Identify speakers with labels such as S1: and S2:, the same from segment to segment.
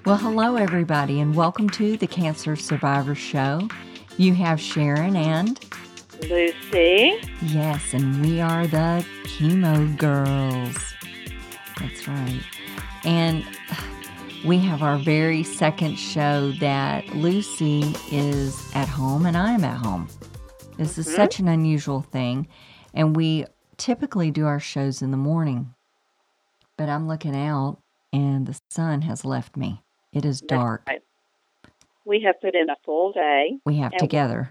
S1: Well, hello, everybody, and welcome to the Cancer Survivor Show. You have Sharon and
S2: Lucy.
S1: Yes, and we are the Chemo Girls. That's right. And we have our very second show that Lucy is at home and I'm at home. This is such an unusual thing, and we typically do our shows in the morning. But I'm looking out, and the sun has left me. It is dark.
S2: Right. We have put in a full day.
S1: We have together.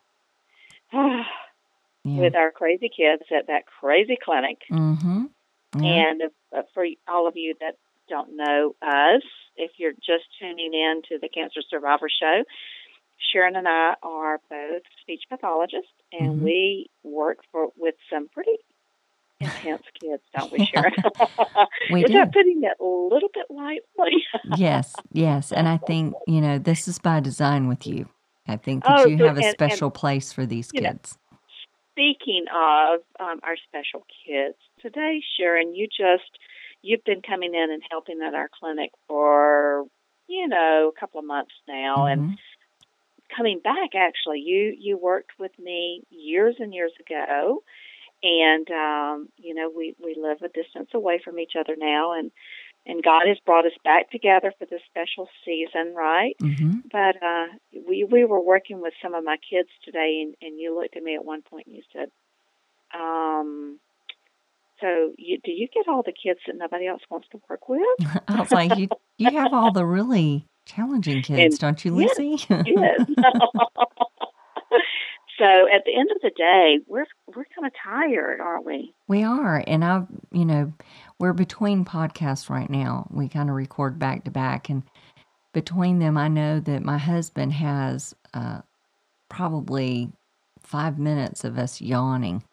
S2: With our crazy kids at that crazy clinic.
S1: Mm-hmm. Yeah.
S2: And for all of you that don't know us, if you're just tuning in to the Cancer Survivor Show, Sharon and I are both speech pathologists, and we work with some pretty intense kids, don't we, Sharon?
S1: We
S2: Is
S1: do.
S2: that putting it a little bit lightly?
S1: Yes. And I think, this is by design with you. I think that you have a special place for these kids.
S2: Speaking of our special kids, today, Sharon, you've been coming in and helping at our clinic for, a couple of months now. And coming back, actually, you worked with me years and years ago. And, we live a distance away from each other now. And God has brought us back together for this special season, right?
S1: Mm-hmm.
S2: But we were working with some of my kids today, and you looked at me at one point and you said, do you get all the kids that nobody else wants to work with?
S1: I was like, you have all the really challenging kids, don't you, Lucy?
S2: Yes. So at the end of the day, we're kind of tired, aren't we?
S1: We are, and we're between podcasts right now. We kind of record back to back, and between them, I know that my husband has probably 5 minutes of us yawning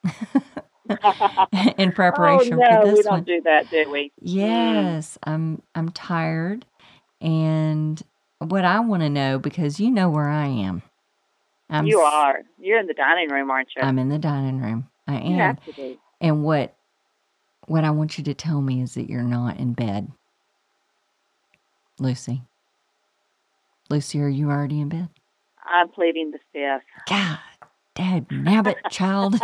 S1: in preparation for this one.
S2: We don't do that, do we?
S1: Yes, I'm tired, and what I want to know, because you know where I am.
S2: You are. You're in the dining room, aren't you?
S1: I'm in the dining room. I am.
S2: You have to be.
S1: And what I want you to tell me is that you're not in bed. Lucy, are you already in bed?
S2: I'm pleading the fifth.
S1: God, dad, nabbit, child.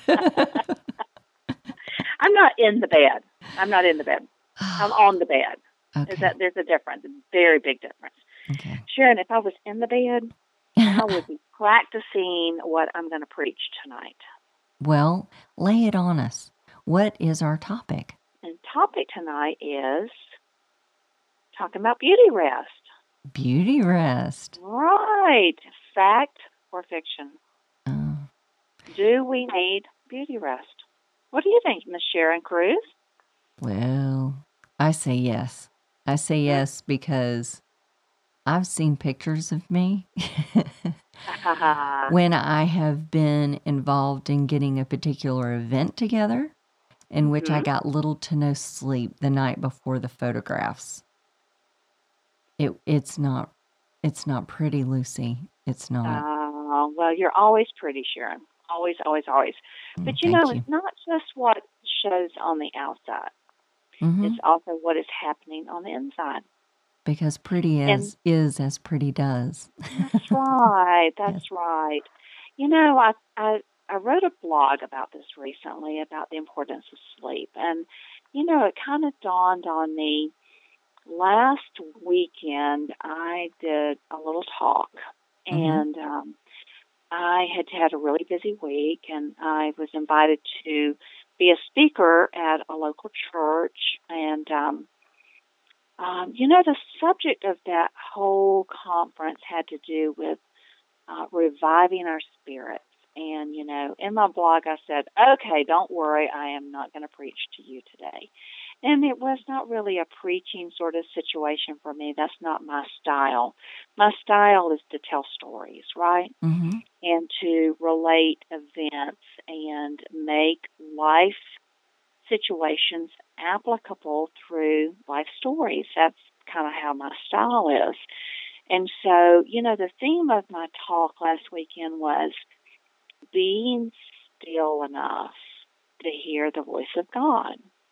S2: I'm not in the bed. I'm on the bed.
S1: Okay.
S2: There's a difference, a very big difference.
S1: Okay.
S2: Sharon, if I was in the bed, I would be practicing what I'm going to preach tonight.
S1: Well, lay it on us. What is our topic?
S2: And topic tonight is talking about beauty rest.
S1: Beauty rest.
S2: Right. Fact or fiction? Do we need beauty rest? What do you think, Miss Sharon Cruz?
S1: Well, I say yes. I say yes because I've seen pictures of me when I have been involved in getting a particular event together in which I got little to no sleep the night before the photographs. It's not pretty, Lucy. It's not.
S2: Well, you're always pretty, Sharon. Always, always, always. But it's not just what shows on the outside. It's also what is happening on the inside.
S1: Because pretty is as pretty does.
S2: That's right. That's right. I wrote a blog about this recently, about the importance of sleep. And, it kind of dawned on me. Last weekend, I did a little talk. And I had a really busy week, and I was invited to be a speaker at a local church. And, the subject of that whole conference had to do with reviving our spirits. And, in my blog, I said, okay, don't worry, I am not going to preach to you today. And it was not really a preaching sort of situation for me. That's not my style. My style is to tell stories, right? And to relate events and make life situations applicable through life stories. That's kind of how my style is. And so, the theme of my talk last weekend was being still enough to hear the voice of God.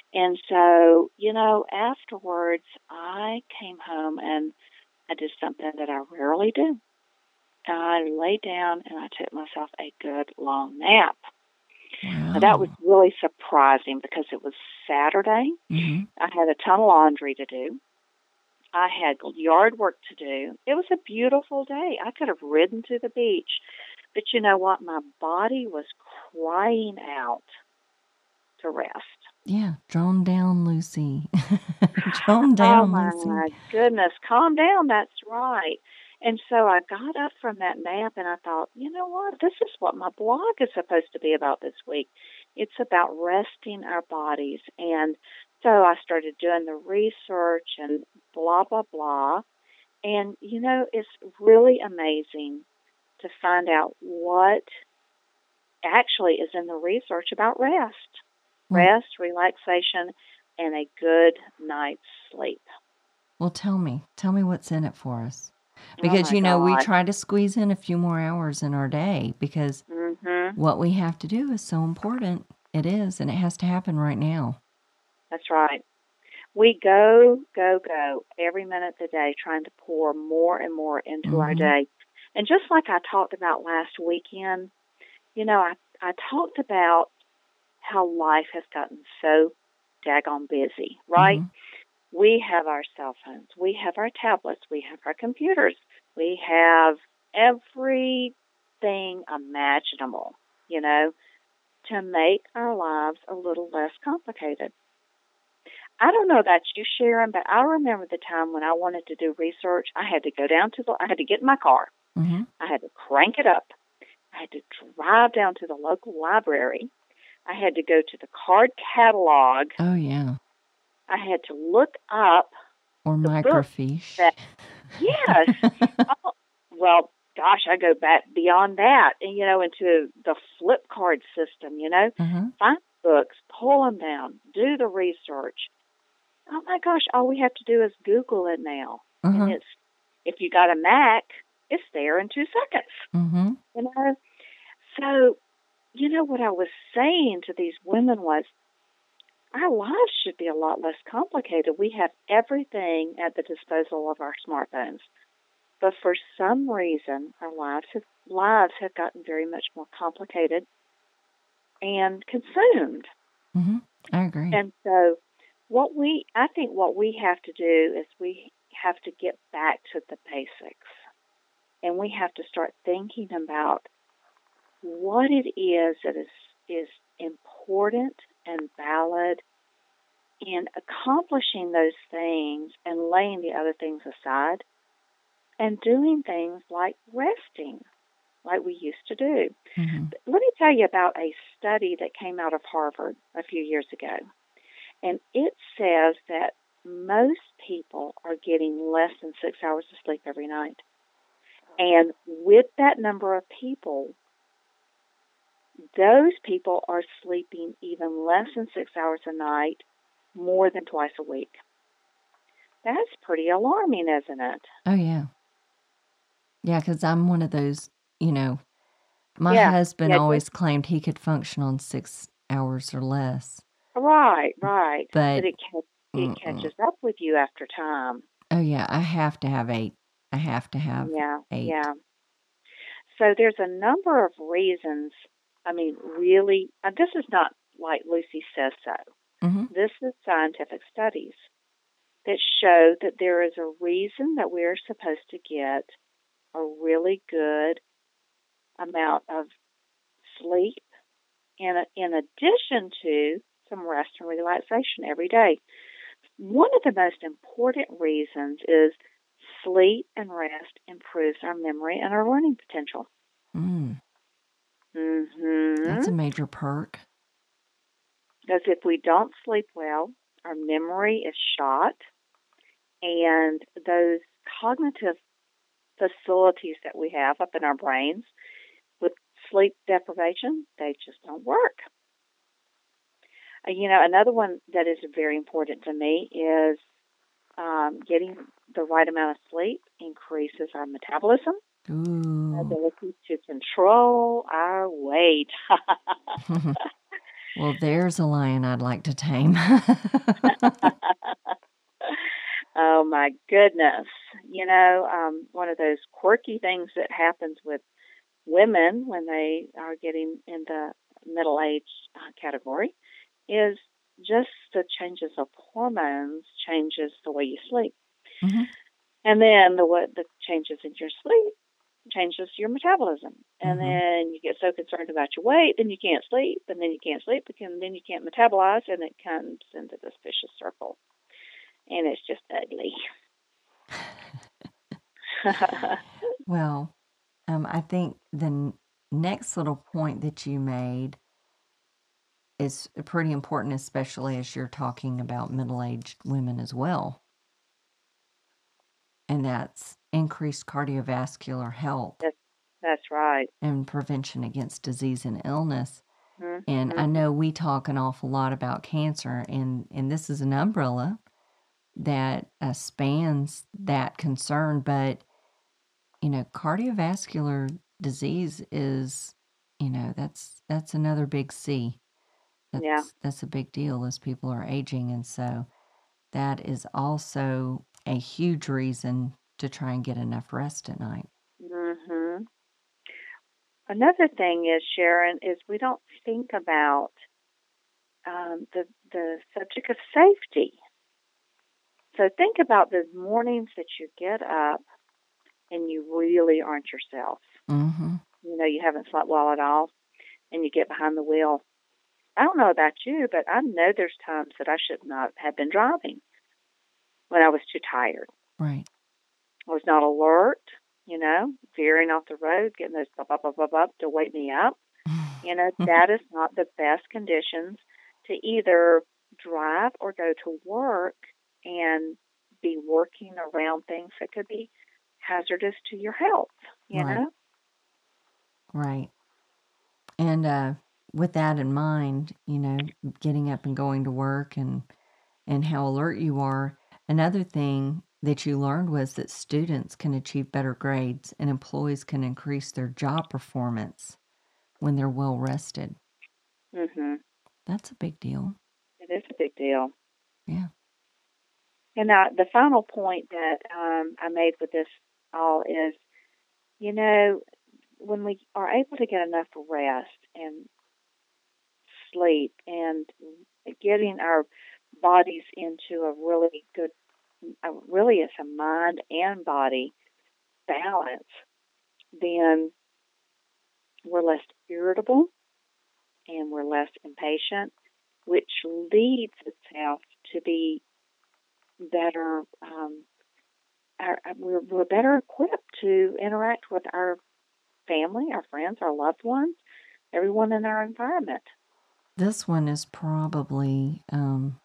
S2: And so, afterwards, I came home and I did something that I rarely do. I laid down and I took myself a good long nap. Now, that was
S1: Wow.
S2: really surprising because it was Saturday.
S1: Mm-hmm.
S2: I had a ton of laundry to do. I had yard work to do. It was a beautiful day. I could have ridden to the beach. But you know what? My body was crying out to rest.
S1: Yeah, drawn down, Lucy. Drawn
S2: Oh
S1: down, Lucy.
S2: my goodness, calm down. That's right. And so I got up from that nap and I thought, you know what? This is what my blog is supposed to be about this week. It's about resting our bodies. And so I started doing the research and blah, blah, blah. And, it's really amazing to find out what actually is in the research about rest.
S1: Well,
S2: Rest, relaxation, and a good night's sleep.
S1: well, tell me what's in it for us.
S2: Oh
S1: Because,
S2: my
S1: we
S2: God.
S1: try to squeeze in a few more hours in our day because
S2: Mhm.
S1: what we have to do is so important. It is, and it has to happen right now.
S2: That's right. We go, go, go every minute of the day trying to pour more and more into our
S1: Mm-hmm.
S2: day. And just like I talked about last weekend, I talked about how life has gotten so daggone busy, right?
S1: Mm-hmm.
S2: We have our cell phones, we have our tablets, we have our computers, we have everything imaginable, you know, to make our lives a little less complicated. I don't know about you, Sharon, but I remember the time when I wanted to do research. I had to I had to get in my car.
S1: Mm-hmm.
S2: I had to crank it up. I had to drive down to the local library. I had to go to the card catalog.
S1: Oh, yeah.
S2: I had to look up
S1: Or
S2: the book
S1: microfiche.
S2: that, yes. Oh, well, gosh, I go back beyond that and, into the flip card system,
S1: Uh-huh.
S2: find books, pull them down, do the research. Oh my gosh, all we have to do is Google it now. And
S1: Uh-huh.
S2: if you got a Mac, it's there in 2 seconds.
S1: Mm-hmm.
S2: You know? So, what I was saying to these women was our lives should be a lot less complicated. We have everything at the disposal of our smartphones. But for some reason, our lives have gotten very much more complicated and consumed.
S1: Mm-hmm. I agree.
S2: And so I think what we have to do is we have to get back to the basics. And we have to start thinking about what it is that is important and valid in accomplishing those things and laying the other things aside and doing things like resting, like we used to do.
S1: Mm-hmm.
S2: But let me tell you about a study that came out of Harvard a few years ago. And it says that most people are getting less than 6 hours of sleep every night. And with that number of people, those people are sleeping even less than 6 hours a night, more than twice a week. That's pretty alarming, isn't it?
S1: Oh, yeah. Yeah, because I'm one of those, my
S2: Yeah,
S1: husband
S2: yeah, just
S1: always claimed he could function on 6 hours or less.
S2: right, right. But
S1: But,
S2: it
S1: mm-mm.
S2: catches up with you after time.
S1: Oh, yeah, I have to have 8. I have to have
S2: Yeah,
S1: 8.
S2: yeah. So there's a number of reasons. I mean, really, this is not like Lucy says so.
S1: Mm-hmm.
S2: This is scientific studies that show that there is a reason that we're supposed to get a really good amount of sleep in addition to some rest and relaxation every day. One of the most important reasons is sleep and rest improves our memory and our learning potential.
S1: Mm, that's
S2: Mm-hmm.
S1: a major perk.
S2: Because if we don't sleep well, our memory is shot, and those cognitive facilities that we have up in our brains with sleep deprivation, they just don't work. Another one that is very important to me is getting the right amount of sleep increases our metabolism, our
S1: Ooh.
S2: ability to control our weight.
S1: Well, there's a lion I'd like to tame.
S2: Oh my goodness. One of those quirky things that happens with women when they are getting in the middle age category is just the changes of hormones changes the way you sleep.
S1: hmm
S2: And then the changes in your sleep changes your metabolism. And
S1: hmm
S2: then you get so concerned about your weight, then you can't sleep, and then you can't sleep, and then you can't metabolize, and it comes into this vicious circle. And it's just ugly.
S1: Well, I think the next little point that you made is pretty important, especially as you're talking about middle-aged women as well. And that's increased cardiovascular health
S2: That's right.
S1: and prevention against disease and illness.
S2: Mm-hmm.
S1: And I know we talk an awful lot about cancer, and this is an umbrella that spans that concern. But, cardiovascular disease is, that's another big C.
S2: Yeah.
S1: That's a big deal as people are aging. And so that is also a huge reason to try and get enough rest at night.
S2: Mm-hmm. Another thing is, Sharon, is we don't think about the subject of safety. So think about those mornings that you get up and you really aren't yourself.
S1: Mm-hmm.
S2: You haven't slept well at all, and you get behind the wheel. I don't know about you, but I know there's times that I should not have been driving when I was too tired.
S1: Right.
S2: I was not alert, veering off the road, getting those up to wake me up. That is not the best conditions to either drive or go to work and be working around things that could be hazardous to your health,
S1: Right. Right. And with that in mind, getting up and going to work and how alert you are, another thing that you learned was that students can achieve better grades and employees can increase their job performance when they're well rested.
S2: Mm-hmm.
S1: That's a big deal.
S2: It is a big deal.
S1: Yeah.
S2: And the final point that I made with this all is, when we are able to get enough rest and sleep and getting our bodies into a really good, really it's a mind and body balance, then we're less irritable and we're less impatient, which leads itself to be better. We're better equipped to interact with our family, our friends, our loved ones, everyone in our environment.
S1: This one is probably, in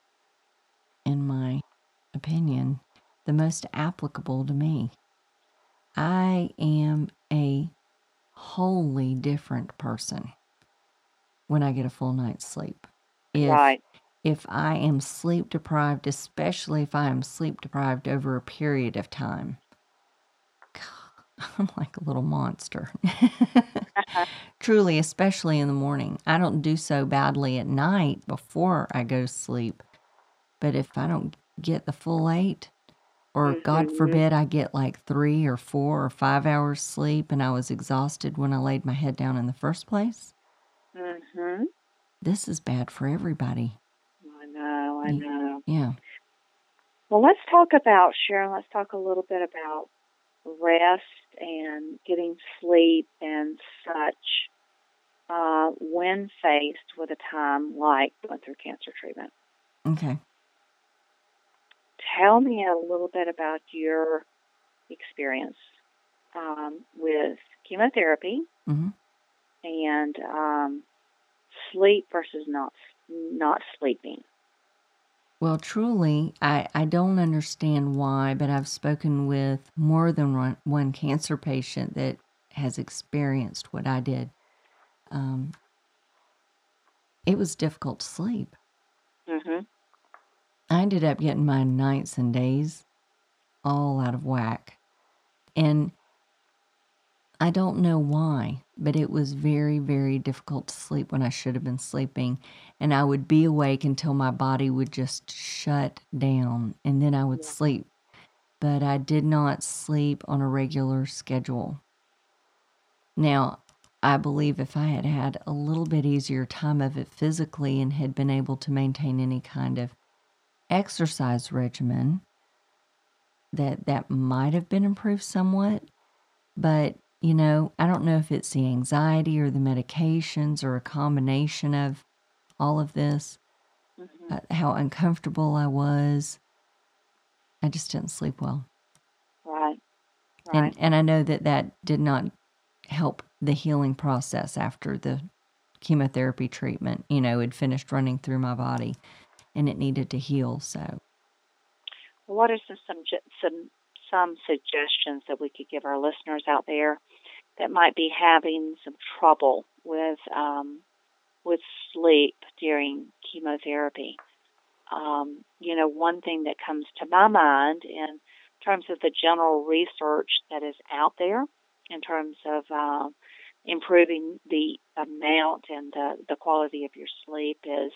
S1: my opinion, the most applicable to me. I am a wholly different person when I get a full night's sleep. If I am sleep deprived, especially if I am sleep deprived over a period of time, I'm like a little monster. Truly, especially in the morning. I don't do so badly at night before I go to sleep. But if I don't get the full 8, or God forbid I get like 3 or 4 or 5 hours sleep and I was exhausted when I laid my head down in the first place, this is bad for everybody.
S2: I know.
S1: Yeah.
S2: Well, let's talk a little bit about rest and getting sleep and such when faced with a time like going through cancer treatment.
S1: Okay.
S2: Tell me a little bit about your experience with chemotherapy and sleep versus not sleeping.
S1: Well, truly, I don't understand why, but I've spoken with more than one cancer patient that has experienced what I did. It was difficult to sleep. I ended up getting my nights and days all out of whack. And I don't know why, but it was very, very difficult to sleep when I should have been sleeping. And I would be awake until my body would just shut down, and then I would sleep. But I did not sleep on a regular schedule. Now, I believe if I had had a little bit easier time of it physically and had been able to maintain any kind of exercise regimen, that might have been improved somewhat. But, I don't know if it's the anxiety or the medications or a combination of all of this, how uncomfortable I was. I just didn't sleep well.
S2: Right.
S1: And I know that did not help the healing process after the chemotherapy treatment. Had finished running through my body, and it needed to heal. So,
S2: what are some suggestions that we could give our listeners out there that might be having some trouble with sleep during chemotherapy? One thing that comes to my mind in terms of the general research that is out there in terms of improving the amount and the quality of your sleep is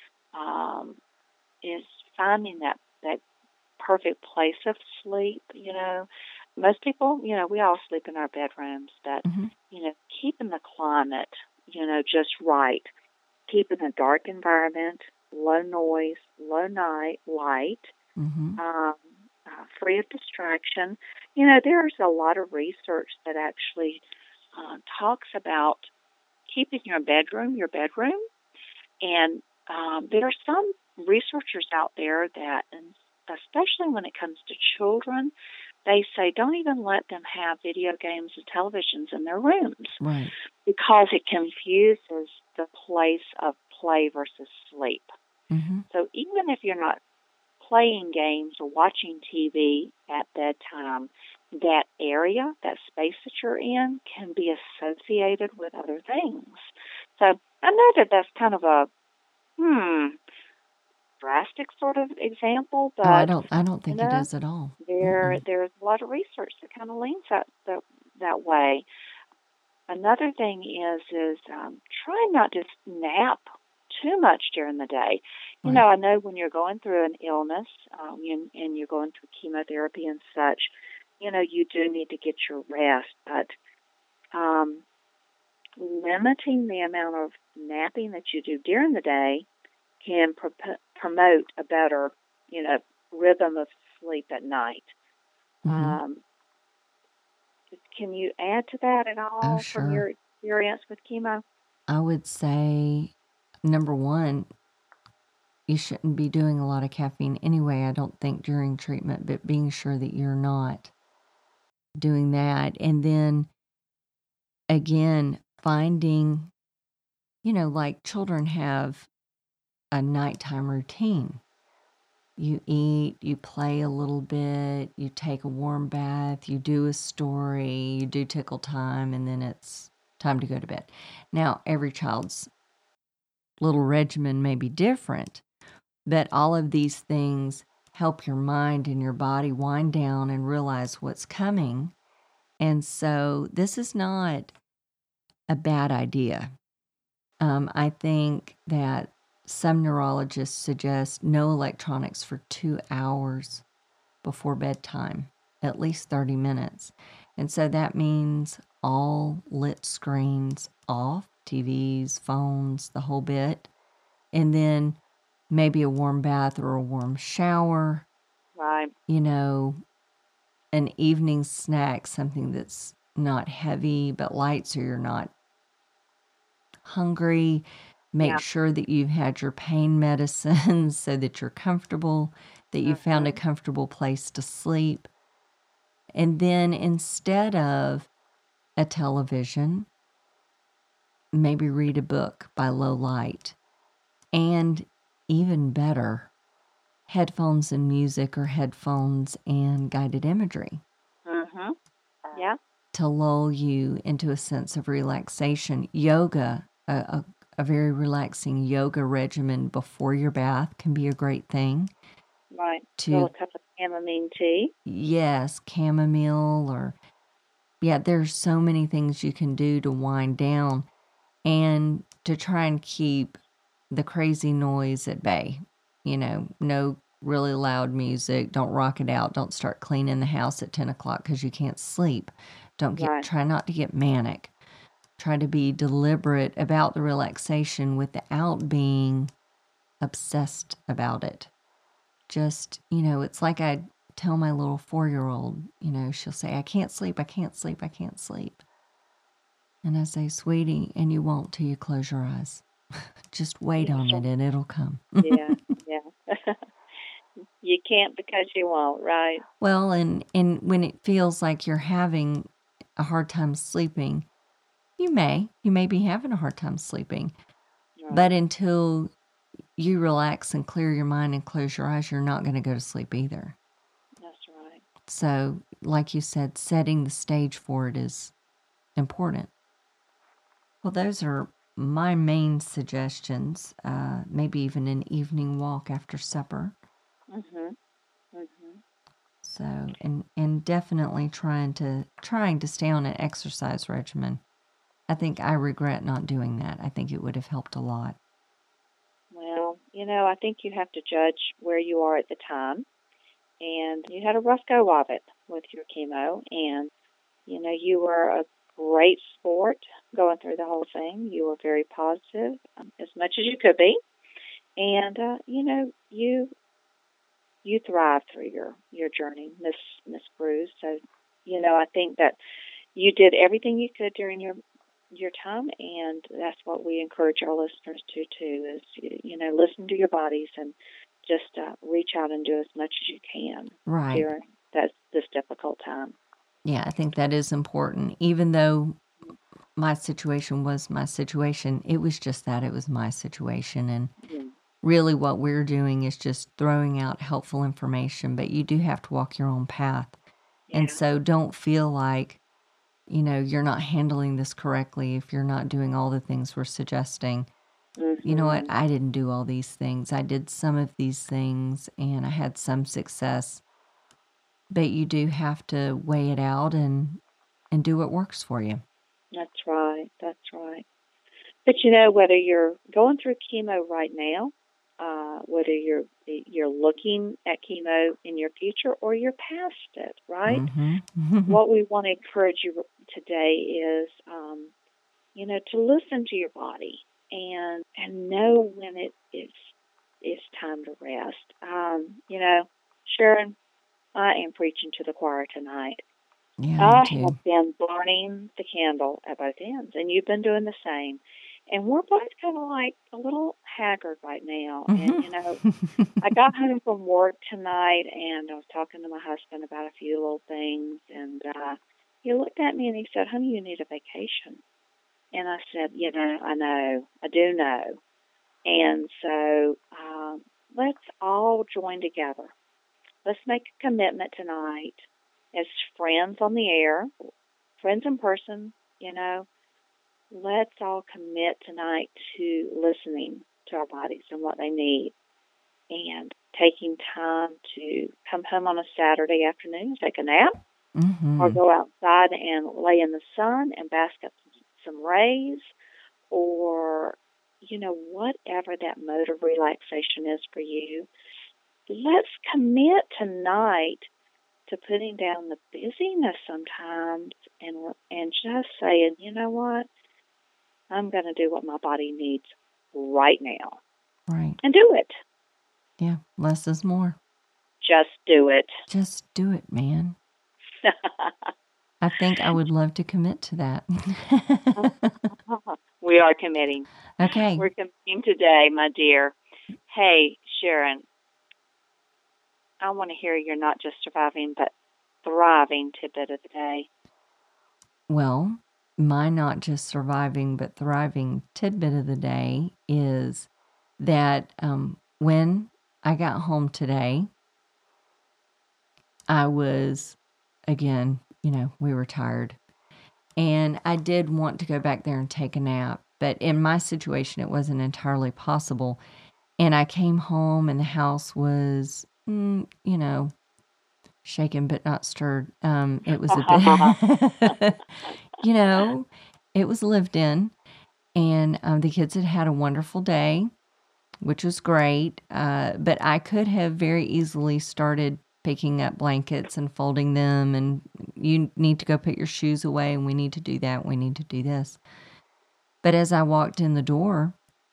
S2: finding that perfect place of sleep. Most people, we all sleep in our bedrooms, but keeping the climate, just right, keeping a dark environment, low noise, low night light, free of distraction. There's a lot of research that actually talks about keeping your bedroom, and there are some researchers out there that, and especially when it comes to children, they say don't even let them have video games and televisions in their rooms,
S1: right,
S2: because it confuses the place of play versus sleep. So even if you're not playing games or watching TV at bedtime, that area, that space that you're in, can be associated with other things. So I know that's kind of a drastic sort of example, but
S1: I don't think it is at all.
S2: There's a lot of research that kind of leans that way. Another thing is try not to nap too much during the day.
S1: Right.
S2: I know when you're going through an illness and you're going through chemotherapy and such, you do need to get your rest, but limiting the amount of napping that you do during the day can promote a better, rhythm of sleep at night. Can you add to that at all from your experience with chemo?
S1: I would say, number one, you shouldn't be doing a lot of caffeine anyway, I don't think, during treatment, but being sure that you're not doing that. And then, again, finding, like children have a nighttime routine. You eat, you play a little bit, you take a warm bath, you do a story, you do tickle time, and then it's time to go to bed. Now, every child's little regimen may be different, but all of these things help your mind and your body wind down and realize what's coming. And so this is not a bad idea. I think that some neurologists suggest no electronics for 2 hours before bedtime, at least 30 minutes. And so that means all lit screens off, TVs, phones, the whole bit. And then maybe a warm bath or a warm shower.
S2: Right.
S1: An evening snack, something that's not heavy but light so you're not hungry. Make sure that you've had your pain medicines so that you're comfortable, that you found a comfortable place to sleep. And then instead of a television, maybe read a book by low light. And even better, headphones and music or headphones and guided imagery.
S2: Yeah.
S1: To lull you into a sense of relaxation. Yoga, a very relaxing yoga regimen before your bath can be a great thing.
S2: Right. A little cup of chamomile tea.
S1: Yes, chamomile or Yeah, there's so many things you can do to wind down and to try and keep the crazy noise at bay. No really loud music. Don't rock it out. Don't start cleaning the house at 10 o'clock because you can't sleep.
S2: Right.
S1: Try not to get manic. Try to be deliberate about the relaxation without being obsessed about it. Just, it's like I tell my little 4-year-old, she'll say, I can't sleep, I can't sleep, I can't sleep. And I say, sweetie, and you won't till you close your eyes. Just wait on it and it'll come.
S2: Yeah. You can't because you won't, right?
S1: Well, and when it feels like you're having a hard time sleeping, you may be having a hard time sleeping. Right. But until you relax and clear your mind and close your eyes, you're not going to go to sleep either.
S2: That's right.
S1: So, like you said, setting the stage for it is important. Well, those are my main suggestions. Maybe even an evening walk after supper. So, and definitely trying to stay on an exercise regimen. I think I regret not doing that. I think it would have helped a lot.
S2: Well, I think you have to judge where you are at the time. And you had a rough go of it with your chemo. And, you were a great sport going through the whole thing. You were very positive, as much as you could be. And, you thrived through your journey, Miss Bruce. So, I think that you did everything you could during your time, and that's what we encourage our listeners to too, is, listen to your bodies and just reach out and do as much as you can during this difficult time.
S1: Yeah, I think that is important. Even though my situation was my situation, it was just that. It was my situation. And really what we're doing is just throwing out helpful information, but you do have to walk your own path. Yeah. And so don't feel like, you're not handling this correctly if you're not doing all the things we're suggesting. You know what? I didn't do all these things. I did some of these things and I had some success. But you do have to weigh it out and do what works for you.
S2: That's right. But whether you're going through chemo right now, whether you're looking at chemo in your future or you're past it, right? Mm-hmm. What we want to encourage you today is, to listen to your body and know when it's time to rest. Sharon, I am preaching to the choir tonight.
S1: Yeah,
S2: I have been burning the candle at both ends, and you've been doing the same. And we're both kind of like a little haggard right now. And, I got home from work tonight, and I was talking to my husband about a few little things. And he looked at me and he said, honey, you need a vacation. And I said, I know. I do know. And so let's all join together. Let's make a commitment tonight as friends on the air, friends in person, let's all commit tonight to listening to our bodies and what they need and taking time to come home on a Saturday afternoon, take a nap, or go outside and lay in the sun and bask up some rays, or, whatever that mode of relaxation is for you. Let's commit tonight to putting down the busyness sometimes and just saying, you know what, I'm going to do what my body needs right now.
S1: Right.
S2: And do it.
S1: Yeah, less is more.
S2: Just do it.
S1: Just do it, man. I think I would love to commit to that.
S2: We are committing.
S1: Okay.
S2: We're committing today, my dear. Hey, Sharon, I want to hear you're not just surviving, but thriving tidbit of the day.
S1: Well, my not just surviving, but thriving tidbit of the day is that when I got home today, I was, again, we were tired. And I did want to go back there and take a nap. But in my situation, it wasn't entirely possible. And I came home and the house was, shaken but not stirred. It was a bit, it was lived in. And the kids had a wonderful day, which was great. But I could have very easily started picking up blankets and folding them. And you need to go put your shoes away. And we need to do that. We need to do this. But as I walked in the door,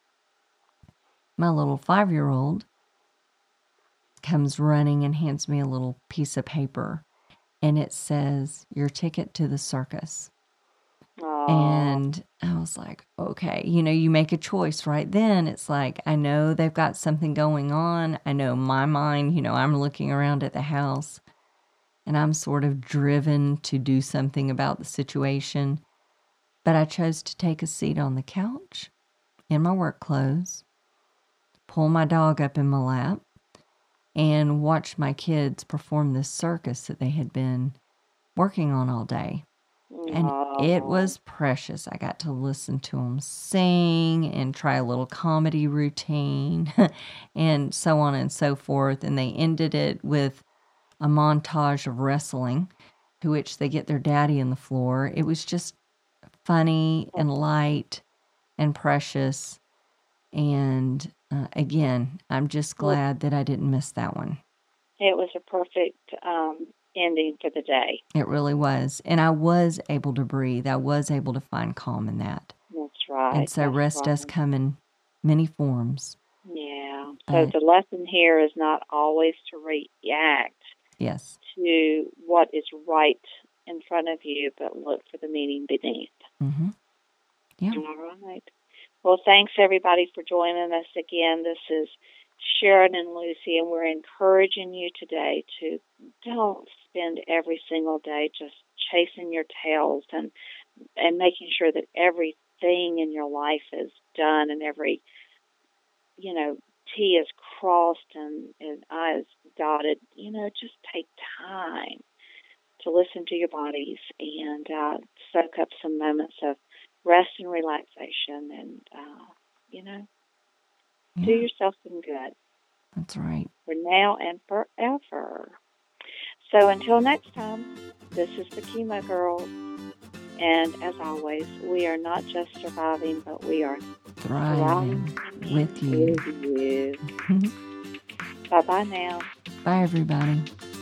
S1: my little 5-year-old comes running and hands me a little piece of paper. And it says, "Your ticket to the circus." And I was like, okay, you make a choice right then. It's like, I know they've got something going on. I know my mind, I'm looking around at the house and I'm sort of driven to do something about the situation. But I chose to take a seat on the couch in my work clothes, pull my dog up in my lap, and watch my kids perform this circus that they had been working on all day. And it was precious. I got to listen to them sing and try a little comedy routine and so on and so forth. And they ended it with a montage of wrestling, to which they get their daddy in the floor. It was just funny and light and precious. And again, I'm just glad that I didn't miss that one.
S2: It was a perfect ending for the day.
S1: It really was. And I was able to breathe. I was able to find calm in that.
S2: That's right.
S1: And so rest does come in many forms.
S2: Yeah. So the lesson here is not always to react to what is right in front of you, but look for the meaning beneath.
S1: Mm-hmm. Yeah.
S2: All right. Well, thanks everybody for joining us again. This is Sharon and Lucy, and we're encouraging you today to don't spend every single day just chasing your tails and making sure that everything in your life is done and every, T is crossed and I is dotted. Just take time to listen to your bodies and soak up some moments of rest and relaxation and, do yourself some good.
S1: That's right.
S2: For now and forever. So until next time, this is the Chemo Girls. And as always, we are not just surviving, but we are
S1: thriving with you.
S2: Bye-bye now.
S1: Bye, everybody.